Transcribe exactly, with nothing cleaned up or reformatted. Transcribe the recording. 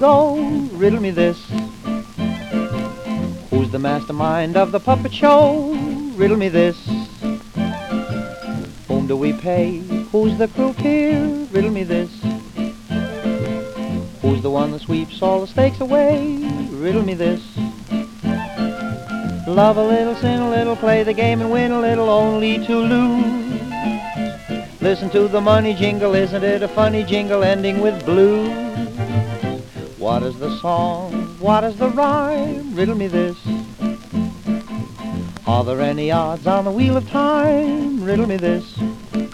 go? Riddle me this. Who's the mastermind of the puppet show? Riddle me this. Whom do we pay? Who's the croupier? Riddle me this. Who's the one that sweeps all the stakes away? Riddle me this. Love a little, sin a little, play the game and win a little, only to lose. Listen to the money jingle, isn't it a funny jingle ending with blues? What is the song? What is the rhyme? Riddle me this. Are there any odds on the wheel of time? Riddle me this.